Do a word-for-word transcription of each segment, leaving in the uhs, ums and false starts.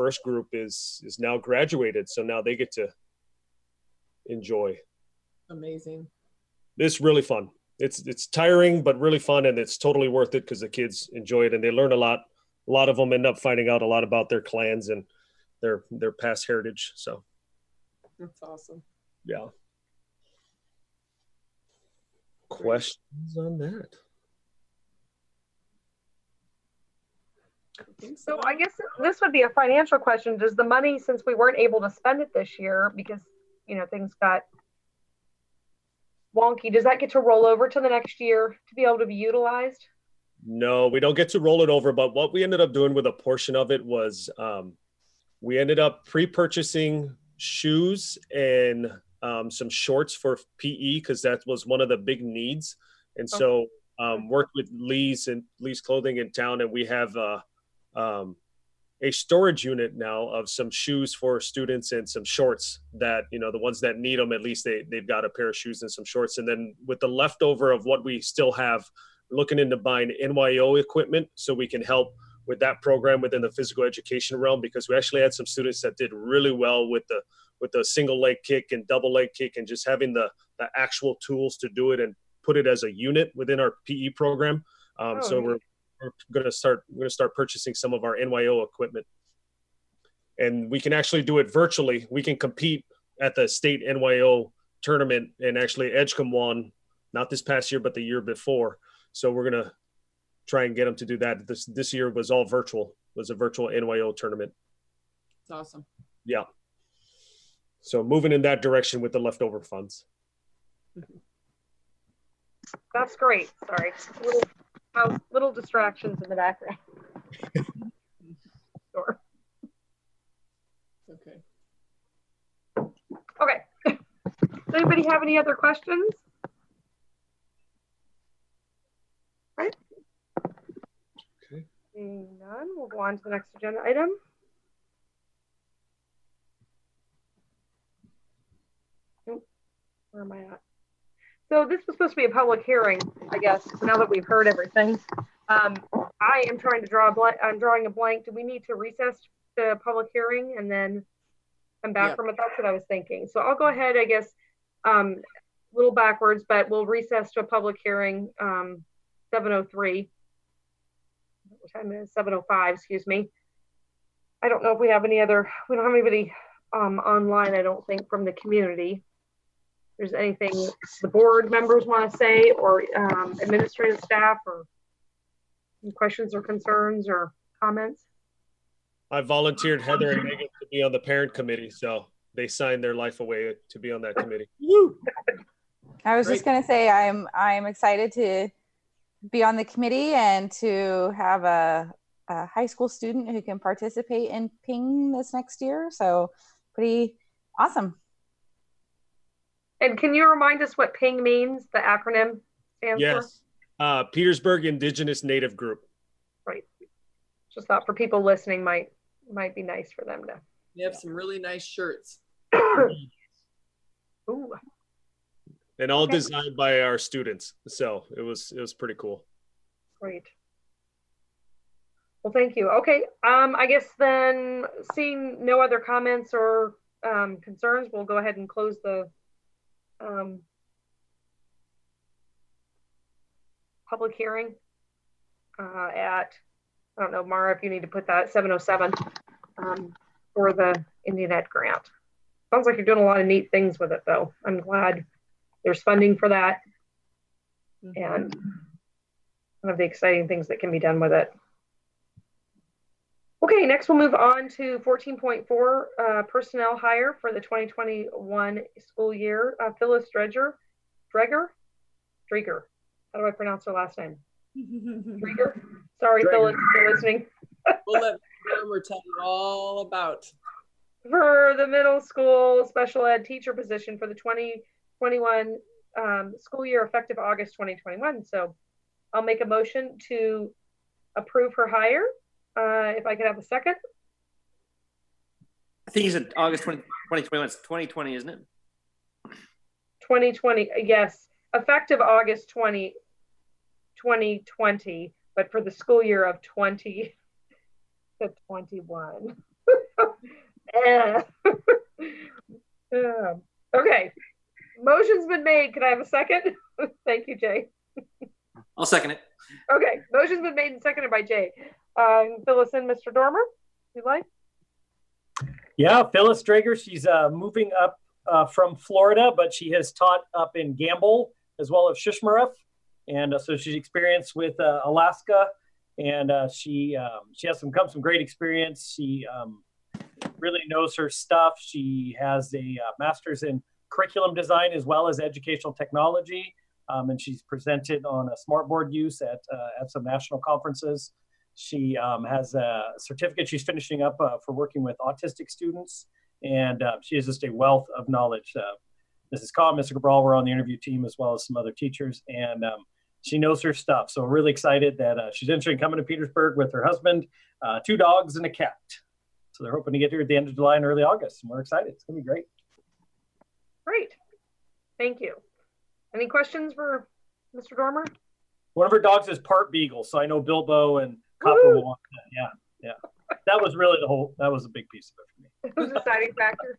first group is is now graduated, so now they get to enjoy. Amazing. It's really fun. It's it's tiring, but really fun, and it's totally worth it because the kids enjoy it and they learn a lot. A lot of them end up finding out a lot about their clans and their their past heritage. So that's awesome. Yeah. Questions on that? I so. so I guess this would be a financial question. Does the money, since we weren't able to spend it this year because, you know, things got wonky, does that get to roll over to the next year to be able to be utilized? No, we don't get to roll it over. But what we ended up doing with a portion of it was um, we ended up pre-purchasing shoes and um, some shorts for P E because that was one of the big needs. And so um, worked with Lee's and Lee's Clothing in town, and we have uh, um, a storage unit now of some shoes for students and some shorts that, you know, the ones that need them, at least they, they've got a pair of shoes and some shorts. And then with the leftover of what we still have, looking into buying N Y O equipment so we can help with that program within the physical education realm, because we actually had some students that did really well with the with the single leg kick and double leg kick and just having the, the actual tools to do it and put it as a unit within our P E program. Um, oh, so neat. we're we're going to start we're going to start purchasing some of our N Y O equipment, and we can actually do it virtually. We can compete at the state N Y O tournament, and actually Edgecombe won, not this past year but the year before. So we're going to try and get them to do that. This this year was all virtual. It was a virtual N Y O tournament. It's awesome. Yeah. So moving in that direction with the leftover funds. That's great. Sorry, little house, little distractions in the background. Sure. Okay. Okay. Does anybody have any other questions? Right. Okay. Seeing none, we'll go on to the next agenda item. Nope. Where am I at? So this was supposed to be a public hearing, I guess. So now that we've heard everything, um, I am trying to draw a blank. I'm drawing a blank. Do we need to recess the public hearing and then come back Yeah. from it? That's what I was thinking. So I'll go ahead, I guess, um, a little backwards, but we'll recess to a public hearing, um, seven oh three. What time is it? seven oh five, excuse me. I don't know if we have any other, we don't have anybody um, online, I don't think, from the community. If there's anything the board members want to say, or um, administrative staff, or any questions or concerns or comments? I volunteered Heather and Megan to be on the parent committee, so they signed their life away to be on that committee. Woo! I was Great. just going to say I'm I'm excited to be on the committee and to have a, a high school student who can participate in Ping this next year. So pretty awesome. And can you remind us what Ping means, the acronym stands Yes, uh, Petersburg Indigenous Native Group. for? Right. Just thought for people listening might might be nice for them to. You have some really nice shirts. Ooh. And all Okay. designed by our students. So it was it was pretty cool. Great. Well, thank you. Okay, um, I guess then, seeing no other comments or um, concerns, we'll go ahead and close the um, public hearing uh, at, I don't know, Mara, if you need to put that, seven oh seven um, for the Indian Ed grant. Sounds like you're doing a lot of neat things with it, though. I'm glad there's funding for that, and one of the exciting things that can be done with it. Okay, next we'll move on to fourteen point four, uh, personnel hire for the twenty twenty-one school year. Uh, Phyllis Dreger, Dreger, Dreger. How do I pronounce her last name? Dreger. Sorry, Dreger. Phyllis, if you're listening. We'll let Farmer tell you all about. For the middle school special ed teacher position for the twenty twenty-one um, school year, effective August twenty twenty-one. So I'll make a motion to approve her hire. Uh, if I could have a second. I think you said August twenty twenty-one. It's twenty twenty, isn't it? twenty twenty, yes, effective August twentieth, twenty twenty, but for the school year of twenty to twenty-one. Yeah. Yeah. Okay. Motion's been made. Can I have a second? Thank you, Jay. I'll second it. Okay. Motion's been made and seconded by Jay. Uh, fill us in, Mister Dormer, if you'd like. Yeah, Phyllis Drager, she's uh, moving up uh, from Florida, but she has taught up in Gamble as well as Shishmaref. And uh, so she's experienced with uh, Alaska, and uh, she um, she has some come some great experience. She um, really knows her stuff. She has a uh, master's in curriculum design as well as educational technology, um, and she's presented on a smartboard use at uh, at some national conferences. She um, has a certificate she's finishing up uh, for working with autistic students, and uh, she has just a wealth of knowledge. Uh, Missus Cobb, Mister Cabral were on the interview team as well as some other teachers, and um, she knows her stuff. So we're really excited that uh, she's interested in coming to Petersburg with her husband, uh, two dogs, and a cat. So they're hoping to get here at the end of July and early August, and we're excited. It's going to be great. Great. Thank you. Any questions for Mister Dormer? One of her dogs is part beagle, so I know Bilbo and Copper will want that. Yeah, yeah. That was really the whole, that was a big piece of it for me. It was a deciding factor.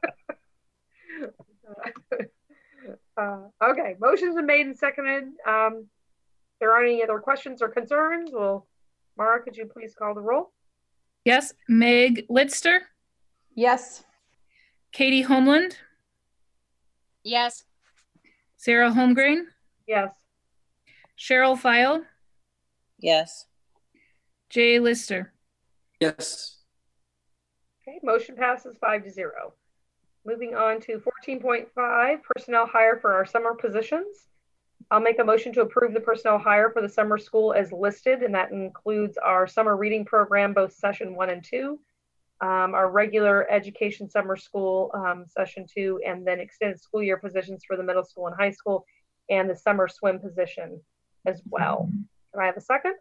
uh, okay, motions are made and seconded. Um, if there aren't any other questions or concerns, well, Mara, could you please call the roll? Yes. Meg Litster, Yes. Katie Homeland, Yes. Sarah Holmgren, Yes. Cheryl File, Yes. Jay Lister. Yes. Okay, motion passes five to zero. Moving on to fourteen point five, personnel hire for our summer positions. I'll make a motion to approve the personnel hire for the summer school as listed, and that includes our summer reading program, both session one and two, um, our regular education summer school um, session two, and then extended school year positions for the middle school and high school, and the summer swim position as well. Can I have a second?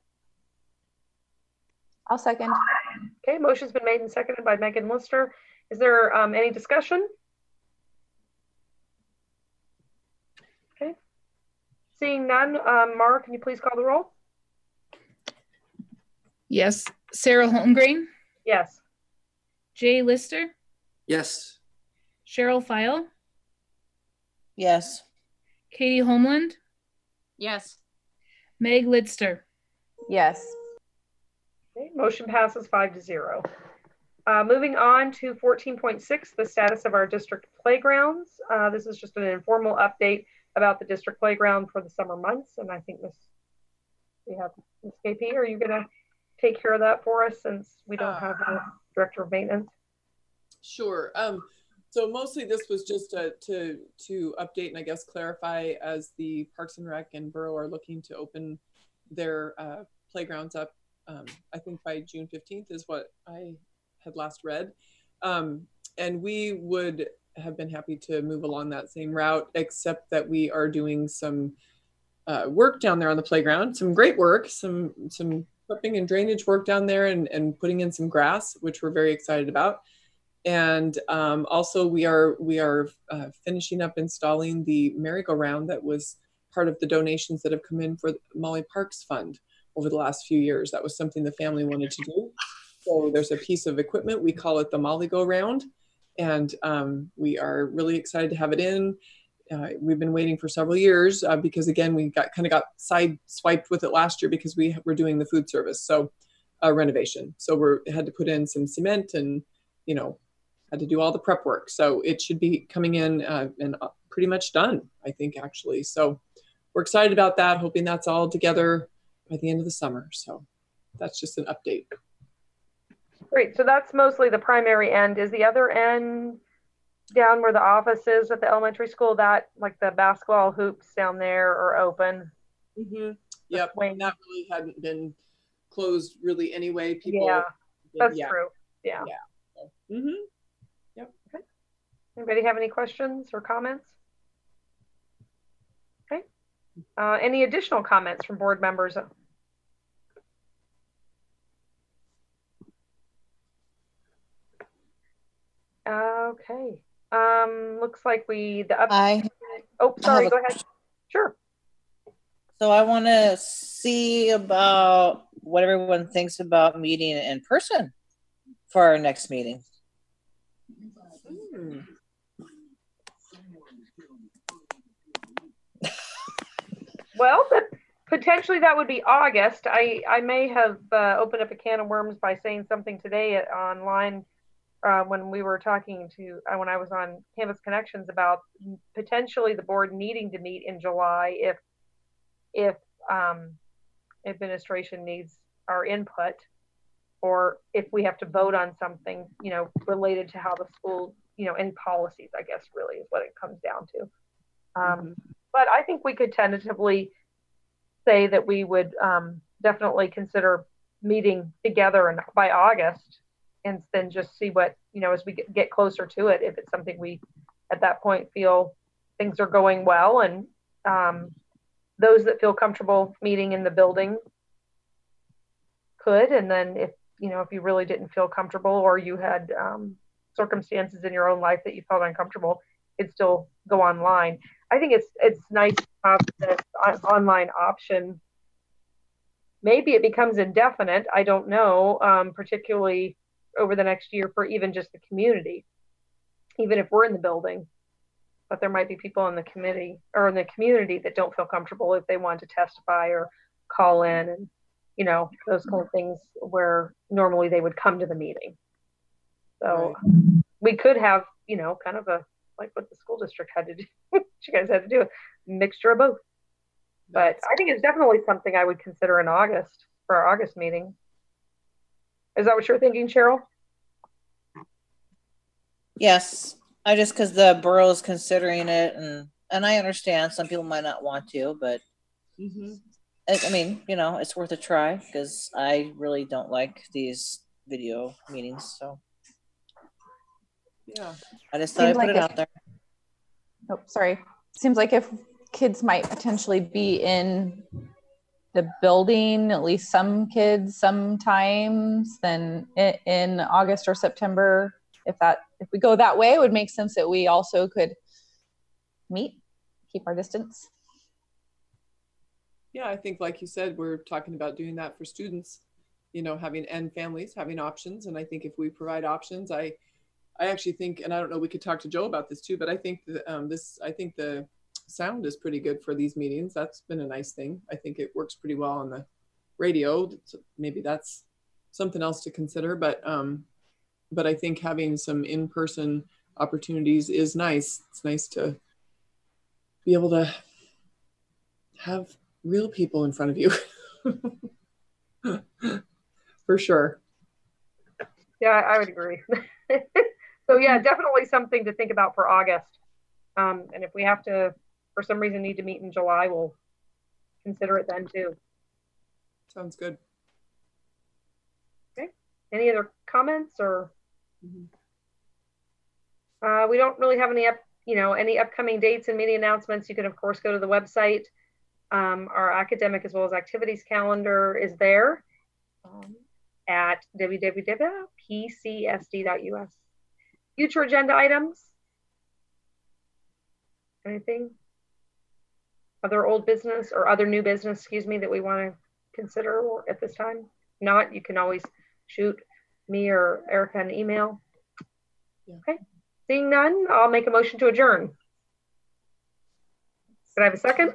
I'll second. Okay, motion's been made and seconded by Megan Lister. Is there um, any discussion? Okay. Seeing none, um, Mara, can you please call the roll? Yes. Sarah Holmgren, Yes. Jay Lister, Yes. Cheryl File, Yes. Katie Homeland, Yes. Meg Litster. Yes. Okay, motion passes five to zero. Uh, moving on to fourteen point six, the status of our district playgrounds. Uh, this is just an informal update about the district playground for the summer months. And I think Miss we have Miss K P, are you gonna take care of that for us since we don't have a director of maintenance? Sure. Um, so mostly this was just uh, to to update and I guess clarify as the Parks and Rec and Borough are looking to open their uh, playgrounds up. Um, I think by June fifteenth is what I had last read. Um, and we would have been happy to move along that same route, except that we are doing some uh, work down there on the playground, some great work, some some clipping and drainage work down there and, and putting in some grass, which we're very excited about. And um, also we are we are uh, finishing up installing the merry-go-round that was part of the donations that have come in for the Molly Parks Fund over the last few years. That was something the family wanted to do. So there's a piece of equipment, we call it the Molly Go Round. And um, we are really excited to have it in. Uh, we've been waiting for several years uh, because again, we got kind of got side swiped with it last year because we were doing the food service. So uh, renovation. So we had to put in some cement and, you know, had to do all the prep work. So it should be coming in uh, and pretty much done, I think, actually. So we're excited about that, hoping that's all together by the end of the summer. So that's just an update. Great, so that's mostly the primary end. Is the other end down where the office is at the elementary school, that like the basketball hoops down there are open? Mm-hmm. Yep, and that really hadn't been closed really anyway. People, yeah, that's yeah. true. Yeah. Yeah. Mm-hmm. Yep. Okay. Anybody have any questions or comments? Okay. Uh, any additional comments from board members? Okay. Um, looks like we the up. I. Oh, sorry. I Go ahead. Sure. So I want to see about what everyone thinks about meeting in person for our next meeting. Hmm. Well, but potentially that would be August. I, I may have uh, opened up a can of worms by saying something today at, online uh, when we were talking to, uh, when I was on Canvas Connections about potentially the board needing to meet in July if, if um, administration needs our input, or if we have to vote on something, you know, related to how the school, you know, any policies, I guess, really is what it comes down to. Um, mm-hmm. But I think we could tentatively say that we would um, definitely consider meeting together and by August, and then just see what, you know, as we get, get closer to it, if it's something we at that point feel things are going well, and um, those that feel comfortable meeting in the building could, and then if, you know, if you really didn't feel comfortable, or you had um, circumstances in your own life that you felt uncomfortable, it'd still go online. I think it's it's nice to have this online option. Maybe it becomes indefinite. I don't know, um, particularly over the next year for even just the community, even if we're in the building. But there might be people in the committee or in the community that don't feel comfortable if they want to testify or call in, and, you know, those kind of things where normally they would come to the meeting. So right. We could have, you know, kind of a, like what the school district had to do, what you guys had to do, a mixture of both. But I think it's definitely something I would consider in August for our August meeting. Is that what you're thinking, Cheryl? Yes, I just, because the borough is considering it, and and I understand some people might not want to, but mm-hmm. I, I mean, you know, it's worth a try, because I really don't like these video meetings. So yeah, I just thought I'd put it out there. Oh, sorry. Seems like if kids might potentially be in the building, at least some kids sometimes, then in August or September, if that if we go that way, it would make sense that we also could meet, keep our distance. Yeah, I think, like you said, we're talking about doing that for students, you know, having and families having options. And I think if we provide options, I I actually think, and I don't know, we could talk to Joe about this too, but I think that, um, this, I think the sound is pretty good for these meetings. That's been a nice thing. I think it works pretty well on the radio. So maybe that's something else to consider, but, um, but I think having some in-person opportunities is nice. It's nice to be able to have real people in front of you. For sure. Yeah, I would agree. So yeah, definitely something to think about for August. Um, and if we have to, for some reason, need to meet in July, we'll consider it then too. Sounds good. Okay. Any other comments or? Mm-hmm. Uh, we don't really have any up, you know, any upcoming dates and meeting announcements. You can of course go to the website. Um, our academic as well as activities calendar is there um, at w w w dot p c s d dot u s. Future agenda items? Anything? Other old business or other new business, excuse me, that we want to consider at this time? Not, you can always shoot me or Erica an email. Yeah. Okay. Seeing none, I'll make a motion to adjourn. Can I have a second?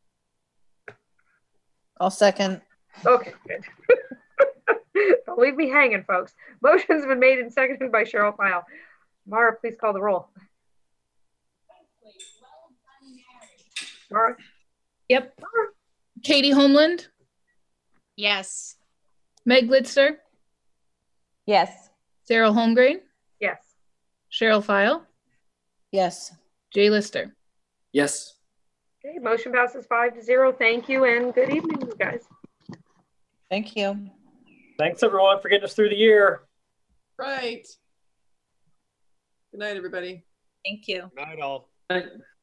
I'll second. Okay, good. Don't leave me hanging, folks. Motion's been made and seconded by Cheryl File. Mara, please call the roll. Mara? Yep. Mara? Katie Homeland? Yes. Meg Glitzer? Yes. Sarah Holmgren? Yes. Cheryl File? Yes. Jay Lister? Yes. Okay, motion passes five to zero. Thank you and good evening, you guys. Thank you. Thanks everyone for getting us through the year. Right. Good night, everybody. Thank you. Good night, all. Right.